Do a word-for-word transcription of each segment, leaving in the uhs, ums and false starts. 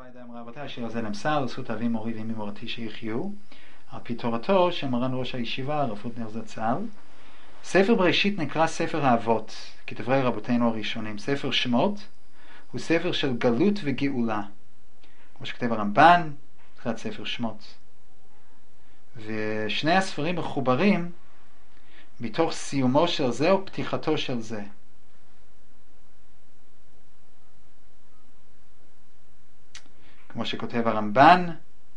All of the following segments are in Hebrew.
ידיים רבותיי, שיעזל נמסר, לזכות אבי מורי ואמי מורתי שיחיו, על פי תורתו של מרן ראש הישיבה, הרב פוטנר זצ"ל. ספר בראשית נקרא ספר האבות, כדברי רבותינו הראשונים. ספר שמות הוא ספר של גלות וגאולה, כמו שכתב הרמב"ן, תחילת ספר שמות. ושני הספרים מחוברים מתוך סיומו של זה או פתיחתו של זה. כמו שכותב הרמב"ן,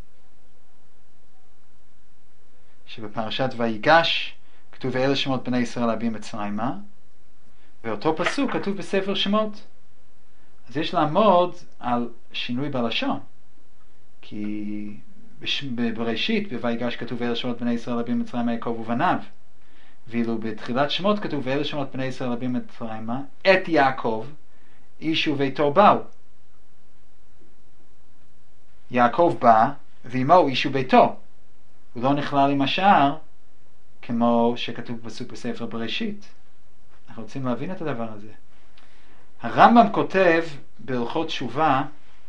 שבפרשת ויגש כתוב ואלה שמות בני ישראל הבאים מצרימה, ואותו פסוק כתוב בספר שמות. אז יש לעמוד על שינוי בלשון, כי בראשית בויגש כתוב ואלה שמות בני ישראל הבאים מצרימה יעקב ובניו, ואילו בתחילת שמות כתוב ואלה שמות בני ישראל הבאים מצרימה את יעקב איש וביתו באו. יעקב בא ועמו איש וביתו, הוא לא נכלל עם השאר כמו שכתוב בפסוק בספר בראשית. אנחנו רוצים להבין את הדבר הזה. הרמב"ם כותב בהלכות תשובה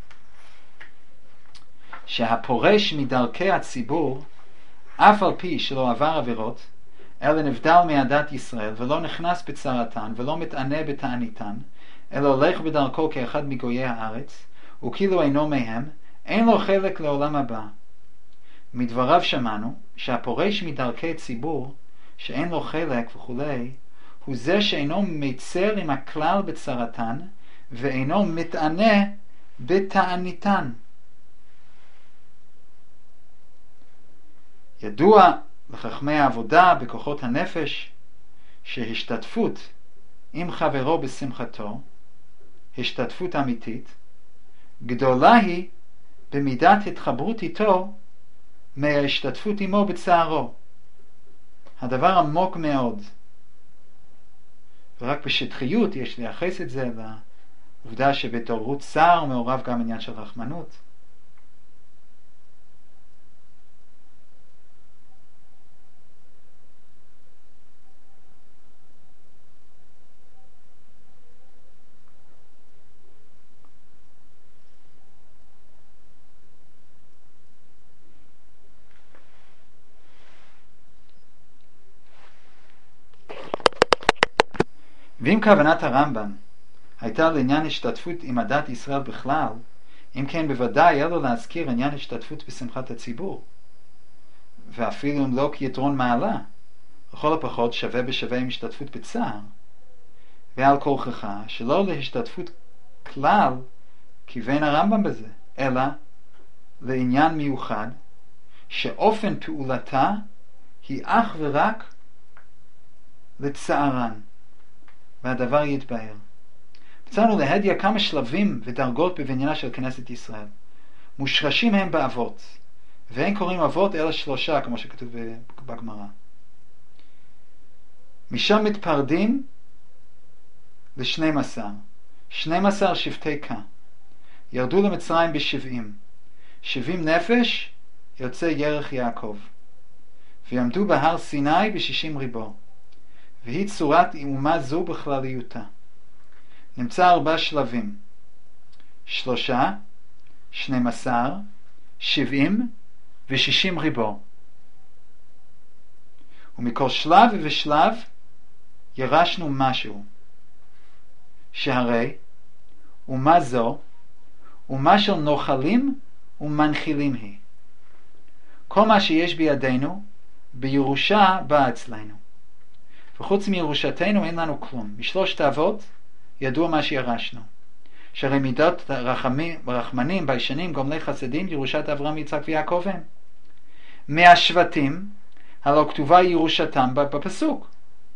שהפורש מדרכי הציבור, אף על פי שלא עבר עבירות, אלא נבדל מעדת ישראל ולא נכנס בצרתן ולא מתענה בתעניתן, אלא הולך בדרכו כאחד מגויי הארץ, וכאילו אינו מהם, אין לו חלק לעולם הבא. מדבריו שמענו שהפורש מדרכי ציבור שאין לו חלק וכולי, הוא זה שאינו מצר עם הכלל בצרתן ואינו מתענה בתעניתן. ידוע לחכמי העבודה בכוחות הנפש שהשתתפות עם חברו בשמחתו, השתתפות אמיתית, גדולה היא במידת התחברות איתו מההשתתפות עמו בצערו. הדבר עמוק מאוד, ורק בשטחיות יש לייחס את זה לעובדה שבתעוררות צער מעורב גם עניין של רחמנות. ואם כוונת הרמב"ם הייתה לעניין השתתפות עם עדת ישראל בכלל, אם כן בוודאי היה לו להזכיר עניין השתתפות בשמחת הציבור, ואפילו אם לא כיתרון מעלה, לכל הפחות שווה בשווה עם השתתפות בצער. ועל כורכך שלא להשתתפות כלל כיוון הרמב"ם בזה, אלא לעניין מיוחד שאופן פעולתה היא אך ורק לצערן, והדבר יתבהר. מצאנו להדיע כמה שלבים ודרגות בבניינה של כנסת ישראל. מושרשים הם באבות, ואין קוראים אבות אלא שלושה, כמו שכתוב בגמרא. משם מתפרדים לשנים עשר, שנים עשר שבטי קה. ירדו למצרים בשבעים, שבעים נפש יוצא ירח יעקב, ויעמדו בהר סיני בשישים ריבו, והיא צורת אומה זו בכלליותה. נמצא ארבע שלבים, שלושה, שנים עשר, שבעים ושישים ריבו. ומכל שלב ושלב ירשנו משהו, שהרי אומה זו אומה של נוחלים ומנחילים היא. כל מה שיש בידינו בירושה בא אצלנו, וחוץ מירושתנו אין לנו כלום. משלושת האבות ידוע מה שירשנו, שהרי מידות רחמים, רחמנים, ביישנים, גומלי חסדים, ירושת אברהם, יצחק ויעקב הם. מהשבטים הלא כתובה ירושתם בפסוק,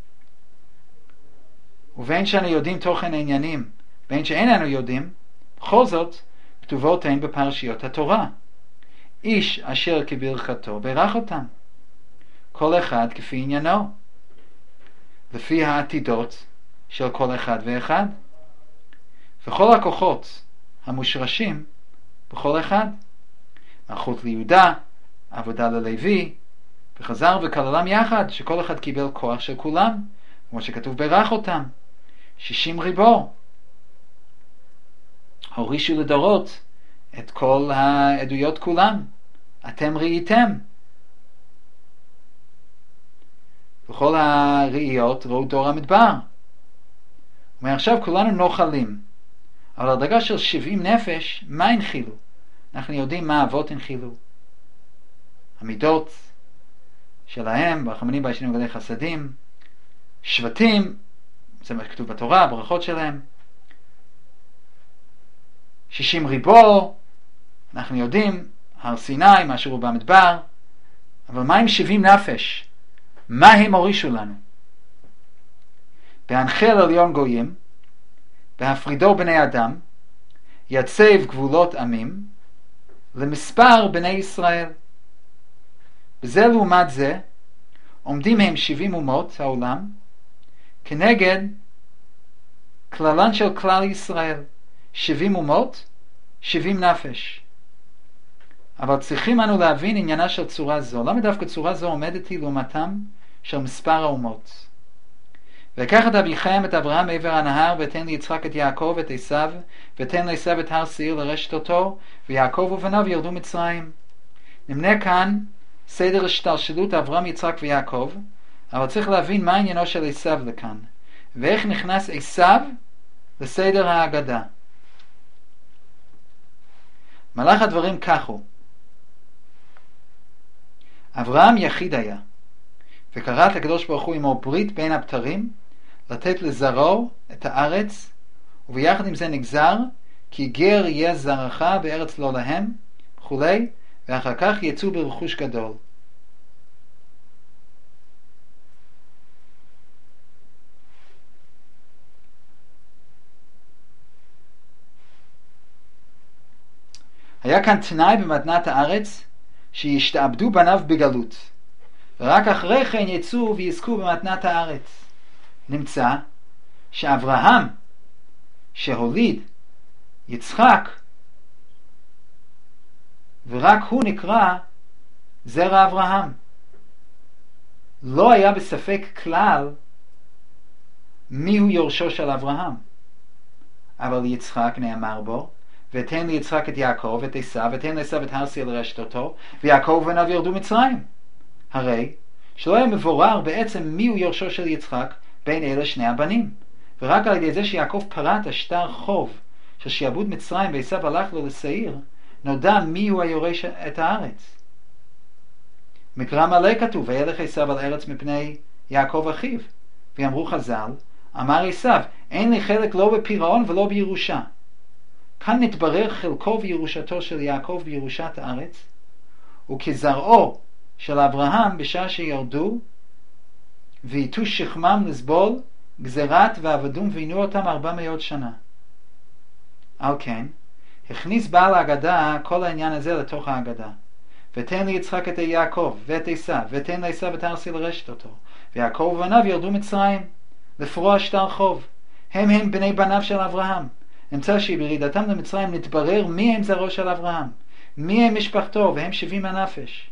ובין שאנו יודעים תוכן העניינים בין שאיננו יודעים, בכל זאת כתובות הן בפרשיות התורה. איש אשר כברכתו ברך אותם, כל אחד כפי עניינו, לפי העתידות של כל אחד ואחד, וכל הכוחות המושרשים בכל אחד, מלכות ליהודה, עבודה ללוי, וחזר וכללם יחד, שכל אחד קיבל כוח של כולם, כמו שכתוב ברך אותם, שישים ריבו. הורישו לדורות את כל העדויות כולם. אתם ראיתם. וכל הראיות ראו דור המדבר. ומעכשיו כולנו נוחלים. אבל הדרגה של שבעים נפש, מה הנחילו? אנחנו יודעים מה אבות הנחילו. המידות שלהם, ברחמנים ביישנים וגדלי חסדים, שבטים, זה מה שכתוב בתורה, ברכות שלהם, שישים ריבו, אנחנו יודעים, הר סיני, מה שראו במדבר, אבל מה עם שבעים נפש? מה הם הורישו לנו? בהנחל עליון גויים, בהפרידו בני אדם, יצב גבולות עמים, למספר בני ישראל. בזה לעומת זה, עומדים הם שבעים אומות העולם, כנגד כללן של כלל ישראל. שבעים אומות, שבעים נפש. אבל צריכים אנו להבין עניינה של צורה זו. למה דווקא צורה זו עומדת היא לעומתם של מספר האומות? וקח את אביכם, את אברהם מעבר הנהר, ותן ליצחק את יעקב, את עשיו, ותן לעשיו את הר שעיר לרשת אותו, ויעקב ובניו ירדו מצרים. נמנה כאן סדר השתלשלות אברהם, יצחק ויעקב, אבל צריך להבין מה עניינו של עשיו לכאן, ואיך נכנס עשיו לסדר ההגדה. מלך הדברים כך הוא. אברהם יחיד היה, וקרא את הקדוש ברוך הוא עמו ברית בין הבתרים, לתת לזרעו את הארץ, וביחד עם זה נגזר, כי גר יהיה זרעך בארץ לא להם, וכולי, ואחר כך יצאו ברכוש גדול. היה כאן תנאי במתנת הארץ, שישתעבדו בניו בגלות, ורק אחרי כן יצאו ויזכו במתנת הארץ. נמצא שאברהם שהוליד יצחק, ורק הוא נקרא זרע אברהם. לא היה בספק כלל מיהו יורשו של אברהם, אבל יצחק נאמר בו, ותן ליצחק את יעקב ואת עשיו, ותן לעשיו את הר שעיר לרשת אותו, ויעקב ובניו ירדו מצרים. הרי שלא היה מבורר בעצם מיהו יורשו של יצחק בין אלה שני הבנים, ורק על ידי זה שיעקב פרט השטר חוב של שיעבוד מצרים ועשיו הלך לו לשעיר, נודע מיהו היורש את הארץ. מקרא מלא כתוב, וילך עשיו על ארץ מפני יעקב אחיו, ואמרו חז"ל, אמר עשיו, אין לי חלק לא בפירעון ולא בירושה. כאן נתברר חלקו וירושתו של יעקב בירושת הארץ, וכזרעו של אברהם בשעה שירדו ויתו שכמם לסבול גזירת ועבדום ועינו אותם ארבע מאות שנה. על כן הכניס בעל ההגדה כל העניין הזה לתוך ההגדה. ותן ליצחק את יעקב ואת עשיו, ותן לעשיו את הר שעיר לרשת אותו, ויעקב ובניו ירדו מצרים לפרוע שטר חוב. הם הם בני בניו של אברהם. נמצא שבירידתם למצרים נתברר מי הם זרעו של אברהם, מי הם משפחתו, והם שבעים הנפש.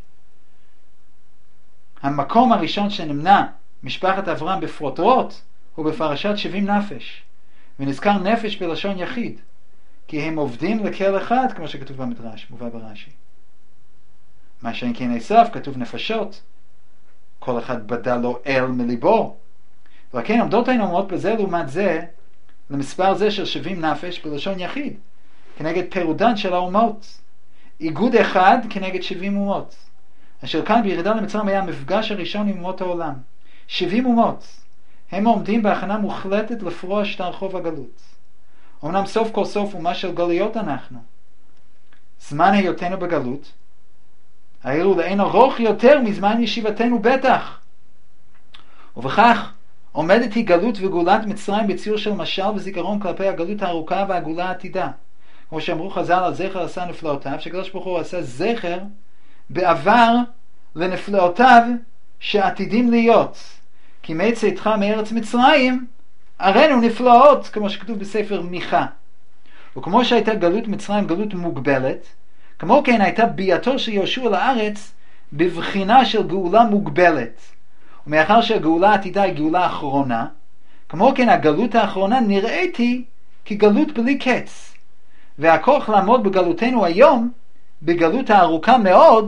המקום הראשון שנמנה משפחת אברהם בפרוטרוט הוא בפרשת שבעים נפש, ונזכר נפש בלשון יחיד, כי הם עובדים לכל אחד, כמו שכתוב במדרש, מובא ברש"י. מה שאין כן עשיו, כתוב נפשות, כל אחד בדה לו אל מליבו. ולכן עומדות היינו אומרות בזה לעומת זה, למספר זה של שבעים נפש בלשון יחיד, כנגד פירודן של האומות. איגוד אחד כנגד שבעים אומות. אשר כאן בירידה למצרים היה המפגש הראשון עם אומות העולם. שבעים אומות. הם עומדים בהכנה מוחלטת לפרוע שטר חוב הגלות. אמנם סוף כל סוף אומה של גלויות אנחנו. זמן היותנו בגלות, האלו לאין ארוך יותר מזמן ישיבתנו בטח. ובכך עומדת היא גלות וגאולת מצרים בציור של משל וזיכרון כלפי הגלות הארוכה והגאולה העתידה. כמו שאמרו חז"ל על זכר עשה נפלאותיו, שקדוש ברוך הוא עשה זכר בעבר לנפלאותיו שעתידים להיות. כי מצאתך מארץ מצרים הראינו נפלאות, כמו שכתוב בספר מיכה. וכמו שהייתה גלות מצרים גלות מוגבלת, כמו כן הייתה ביאתו של יהושע לארץ בבחינה של גאולה מוגבלת. ומאחר שהגאולה העתידה היא גאולה אחרונה, כמו כן הגלות האחרונה נראית היא כגלות בלי קץ. והכוח לעמוד בגלותנו היום, בגלות הארוכה מאוד,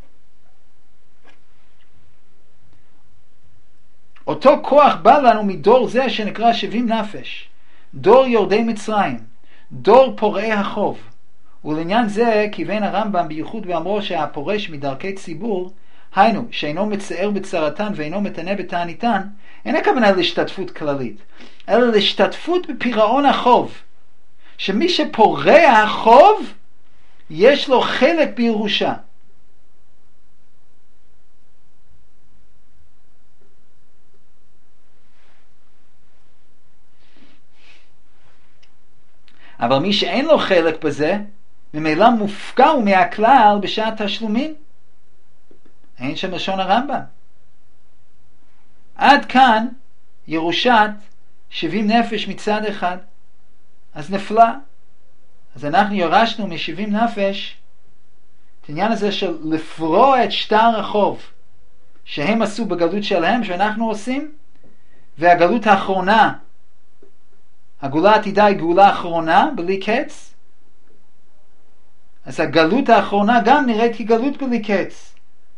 אותו כוח בא לנו מדור זה שנקרא שבעים נפש, דור יורדי מצרים, דור פורעי החוב. ולעניין זה כיוון הרמב"ם בייחוד ואמרו שהפורש מדרכי ציבור, היינו שאינו מצער בצרתן ואינו מתנה בתעניתן, אין הכוונה להשתתפות כללית, אלא להשתתפות בפירעון החוב, שמי שפורע החוב יש לו חלק בירושה. אבל מי שאין לו חלק בזה, ממילא מופקע ומהכלל בשעת תשלומים. אין שם לשון הרמב"ם. עד כאן ירושת שבעים נפש מצד אחד. אז נפלא. אז אנחנו ירשנו מ-שבעים נפש את העניין הזה של לפרוע את שטר החוב שהם עשו בגלות שלהם, שאנחנו עושים, והגלות האחרונה, הגאולה העתידה היא גאולה אחרונה בלי קץ. אז הגלות האחרונה גם נראית כגלות בלי קץ.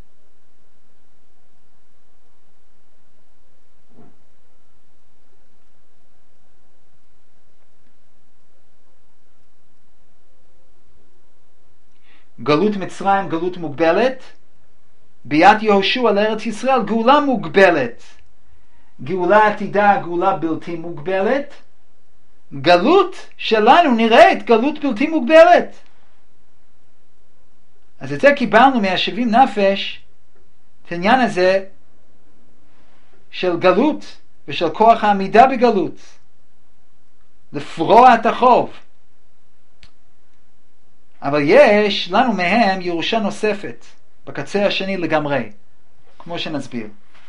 גלות מצרים גלות מוגבלת, ביאת יהושע לארץ ישראל גאולה מוגבלת. גאולה עתידה גאולה בלתי מוגבלת. גלות שלנו נראית גלות בלתי מוגבלת. אז את זה קיבלנו מה-שבעים נפש, את העניין הזה של גלות ושל כוח העמידה בגלות, לפרוע את החוב. אבל יש לנו מהם ירושה נוספת בקצה השני לגמרי, כמו שנסביר.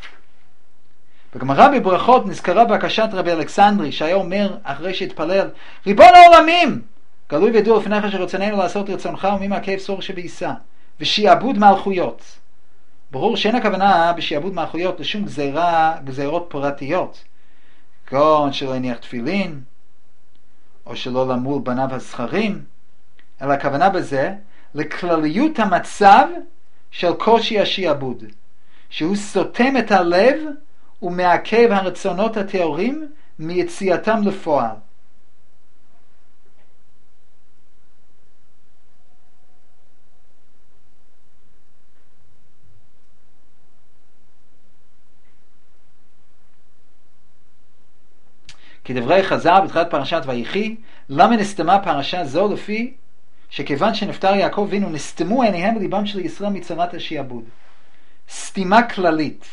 בגמרא בברכות נזכרה בקשת רבי אלכסנדרי, שהיה אומר אחרי שהתפלל, ריבון העולמים, גלוי וידוע לפניך שרצוננו לעשות רצונך ומי מעכב צור שבעיסה, ושיעבוד מלכויות. ברור שאין הכוונה בשיעבוד מלכויות לשום גזירה, גזירות פרטיות, כגון שלא הניח תפילין, או שלא למול בניו הזכרים, אלא הכוונה בזה לכלליות המצב של קושי השיעבוד, שהוא סותם את הלב ומעכב הרצונות הטהורים מיציאתם לפועל. כדברי חז"ל בתחילת פרשת ויחי, למה נסתמה פרשה זו? לפי שכיוון שנפטר יעקב אבינו נסתמו עיניהם וליבם של ישראל מצרת השיעבוד. סתימה כללית.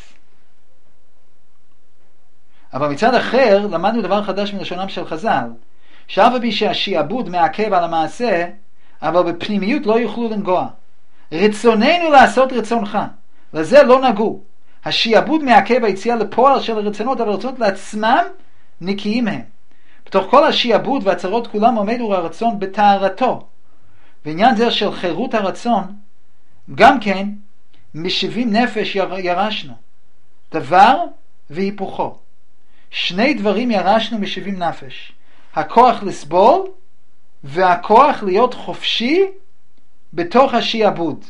אבל מצד אחר למדנו דבר חדש מלשונם של חז"ל, שאף על פי שהשיעבוד מעכב על המעשה, אבל בפנימיות לא יוכלו לנגוע. רצוננו לעשות רצונך, לזה לא נגעו. השיעבוד מעכב היציאה לפועל של הרצונות, אבל רצונות לעצמם נקיים הם. בתוך כל השיעבוד והצרות כולם עומד הוא הרצון בטהרתו. בעניין זה של חירות הרצון, גם כן מ-שבעים נפש ירשנו, דבר והיפוכו. שני דברים ירשנו מ-שבעים נפש, הכוח לסבול והכוח להיות חופשי בתוך השיעבוד.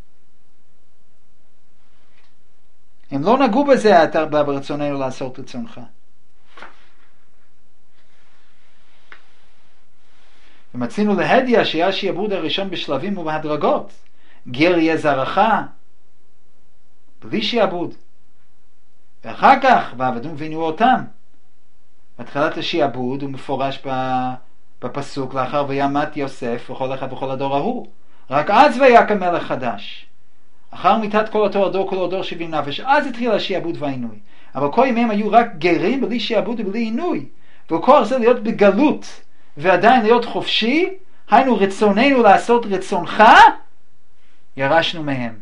הם לא נגעו בזה ברצוננו לעשות רצונך. ומצינו להדיע שהיה שיעבוד הראשון בשלבים ובהדרגות. גר יהיה זרעך בלי שיעבוד, ואחר כך ועבדו ובינו אותם. בתחילת השיעבוד הוא מפורש בפסוק לאחר וימת יוסף וכל אחד וכל הדור ההוא, רק אז ויקם מלך חדש. אחר מיתת כל אותו הדור כל הדור שבעים נפש, אז התחיל השיעבוד והעינוי. אבל כל ימיהם היו רק גרים בלי שיעבוד ובלי עינוי, וכוח זה להיות בגלות ועדיין להיות חופשי, היינו רצוננו לעשות רצונך, ירשנו מהם.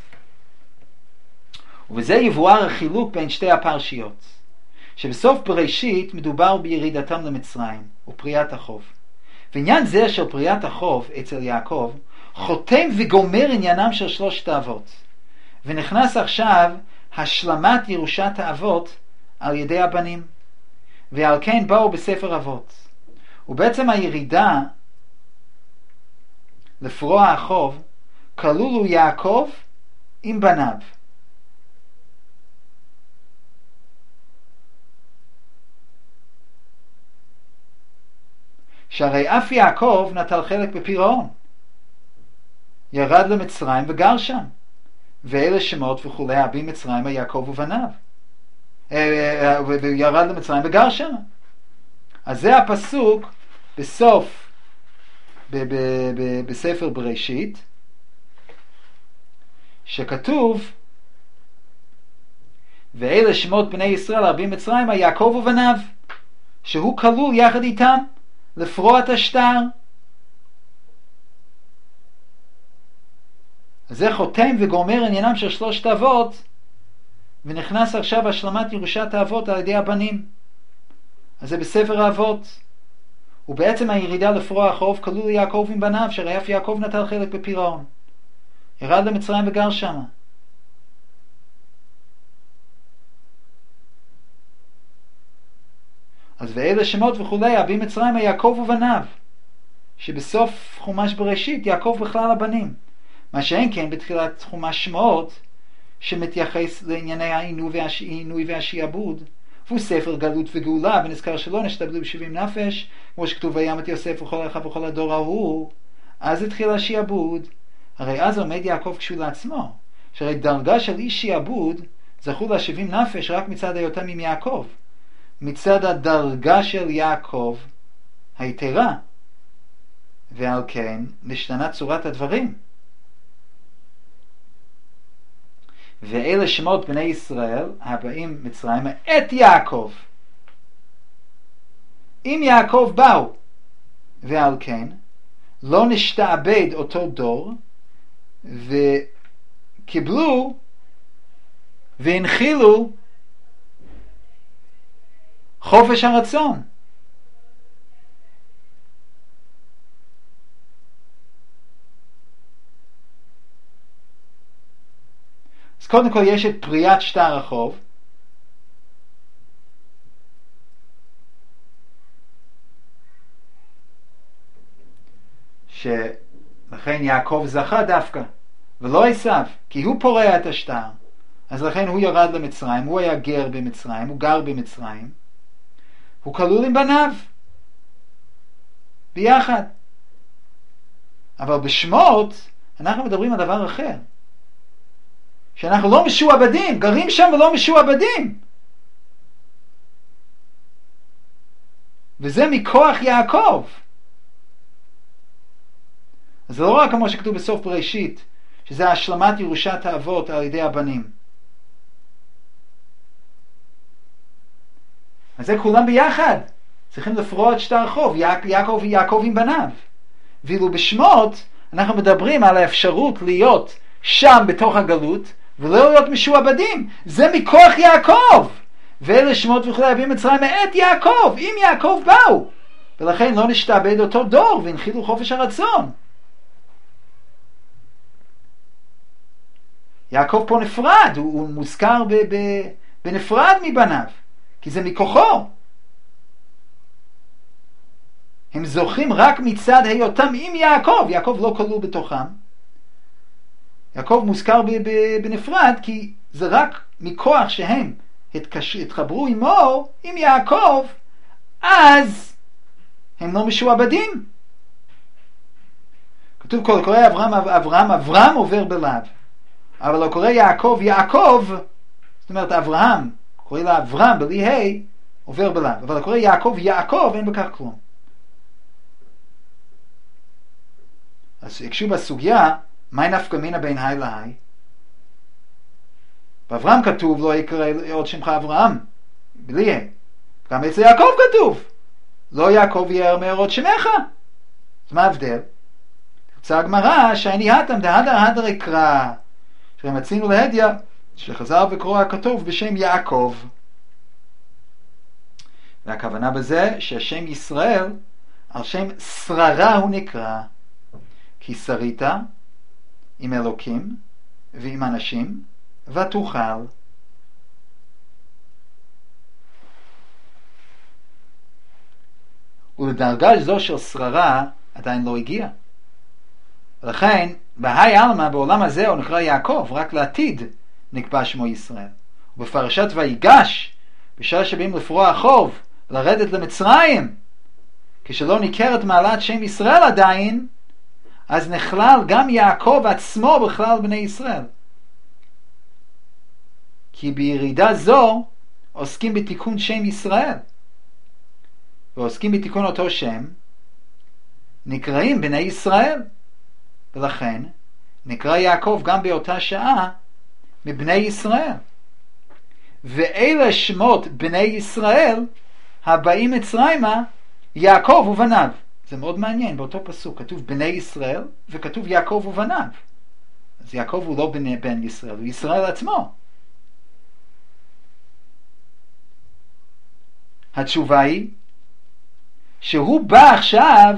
ובזה יבואר החילוק בין שתי הפרשיות, שבסוף בראשית מדובר בירידתם למצרים ופריאת החוב. ועניין זה של פריאת החוב אצל יעקב חותם וגומר עניינם של שלושת האבות, ונכנס עכשיו השלמת ירושת האבות על ידי הבנים, ועל כן באו בספר אבות. ובעצם הירידה לפרוע החוב, כלול הוא יעקב עם בניו. שהרי אף יעקב נטל חלק בפירעון, ירד למצרים וגר שם, ואלה שמות וכולי אבי מצרים יעקב ובניו, וירד למצרים וגר שם. אז זה הפסוק בסוף ב- ב- ב- בספר בראשית, שכתוב ואלה שמות בני ישראל אבי מצרים יעקב ובניו, שהוא כלול יחד איתם לפרוע את השטר. אז זה חותם וגומר עניינם של שלושת אבות, ונכנס עכשיו השלמת ירושת האבות על ידי הבנים. אז זה בספר האבות. ובעצם הירידה לפרוע החוב כלול יעקב עם בניו, שהרי אף יעקב נטל חלק בפירעון, ירד למצרים וגר שם. אז ואלה שמות וכולי אבי מצרים יעקב ובניו, שבסוף חומש בראשית יעקב בכלל הבנים. מה שאין כן בתחילת חומש שמות, שמתייחס לענייני העינוי והשיעבוד, והוא ספר גלות וגאולה, ונזכר שלא נשתעבדו בשבעים נפש, כמו שכתוב וים את יוסף וכל אחיו וכל הדור ההוא. אז התחיל השיעבוד. הרי אז עומד יעקב כשהוא לעצמו, שהרי דרגה של איש שיעבוד זכו לה שבעים נפש רק מצד היותם עם יעקב, מצד הדרגה של יעקב היתרה, ועל כן משתנה צורת הדברים. ואלה שמות בני ישראל הבאים מצרים את יעקב, עם יעקב באו, ועל כן לא נשתעבד אותו דור, וקיבלו והנחילו חופש הרצון. אז קודם כל יש את פריאת שטר החוב, שלכן יעקב זכה דווקא ולא עשיו, כי הוא פורע את השטר. אז לכן הוא ירד למצרים, הוא היה גר במצרים, הוא גר במצרים, הוא כלול עם בניו ביחד. אבל בשמות אנחנו מדברים על דבר אחר, שאנחנו לא משועבדים, גרים שם ולא משועבדים, וזה מכוח יעקב. אז זה לא רק כמו שכתוב בסוף בראשית, שזה השלמת ירושת האבות על ידי הבנים. אז זה כולם ביחד, צריכים לפרוע את שטר החוב, יעקב ויעקב עם בניו. ואילו בשמות אנחנו מדברים על האפשרות להיות שם בתוך הגלות ולא להיות משועבדים, זה מכוח יעקב. ואלה שמות וכולי אבי מצרים מאת יעקב, עם יעקב באו, ולכן לא נשתעבד אותו דור והנחילו חופש הרצון. יעקב פה נפרד, הוא, הוא מוזכר ב, ב, בנפרד מבניו, כי זה מכוחו. הם זוכים רק מצד היותם עם יעקב, יעקב לא כלול בתוכם. יעקב מוזכר ב, ב, בנפרד, כי זה רק מכוח שהם התקש... התחברו עמו, עם יעקב, אז הם לא משועבדים. כתוב כל קורא אברהם, אברהם, אברהם עובר בלאו. אבל לא קורא יעקב, יעקב, זאת אומרת אברהם, קורא לה אברהם בלי ה' עובר בלאו. אבל לא קורא יעקב, יעקב, אין בכך כלום. אז יקשו בסוגיה, מה נפקא מינה בין היי להי? באברהם כתוב לא יקרא עוד שמך אברהם, בלי ה'. גם אצל יעקב כתוב, לא יעקב יאמר עוד שמך. אז מה ההבדל? תרצה הגמרא, שאני התם דהדר הדר יקרא, שמצינו להדיא, שחזר וקרוא הכתוב בשם יעקב. והכוונה בזה שהשם ישראל, על שם שררה הוא נקרא, כי שרית עם אלוקים ועם אנשים, ותוכל. ולדרגה זו של שררה עדיין לא הגיע. ולכן, בהי אלמה, בעולם הזה הוא נקרא יעקב, רק לעתיד נקבע שמו ישראל. ובפרשת ויגש, בשעה שבאים לפרוע החוב, לרדת למצרים, כשלא ניכרת מעלת שם ישראל עדיין, אז נכלל גם יעקב עצמו בכלל בני ישראל. כי בירידה זו עוסקים בתיקון שם ישראל, ועוסקים בתיקון אותו שם, נקראים בני ישראל, ולכן נקרא יעקב גם באותה שעה מבני ישראל. ואלה שמות בני ישראל הבאים מצרימה, יעקב ובניו. זה מאוד מעניין, באותו פסוק כתוב בני ישראל וכתוב יעקב ובניו. אז יעקב הוא לא בן, בן ישראל, הוא ישראל עצמו. התשובה היא שהוא בא עכשיו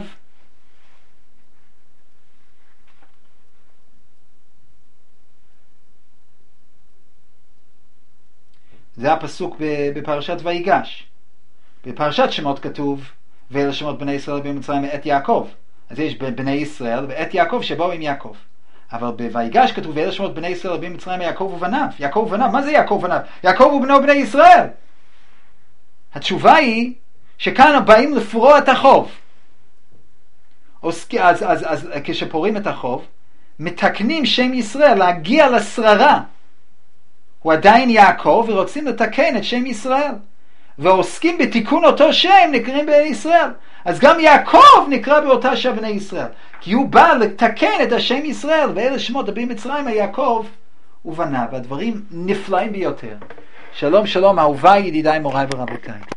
זה הפסוק בפרשת ויגש. בפרשת שמות כתוב ואלה שמות בני ישראל במצרים את יעקב, אז יש בני ישראל ואת יעקב שבאו עם יעקב. אבל בויגש כתוב ואלה שמות בני ישראל במצרים יעקב ובניו. יעקב ובניו, מה זה יעקב ובניו? יעקב ובנו בני ישראל. התשובה היא שכאן באים לפרוע את החוב. אז, אז, אז, אז כשפורעים את החוב מתקנים שם ישראל להגיע לשררה. הוא עדיין יעקב ורוצים לתקן את שם ישראל, ועוסקים בתיקון אותו שם נקראים בני ישראל. אז גם יעקב נקרא באותה שעה בני ישראל, כי הוא בא לתקן את השם ישראל, ואלה שמות הבאים מצרים יעקב ובניו. והדברים נפלאים ביותר. שלום שלום אהוביי, ידידיי, מוריי ורבותיי.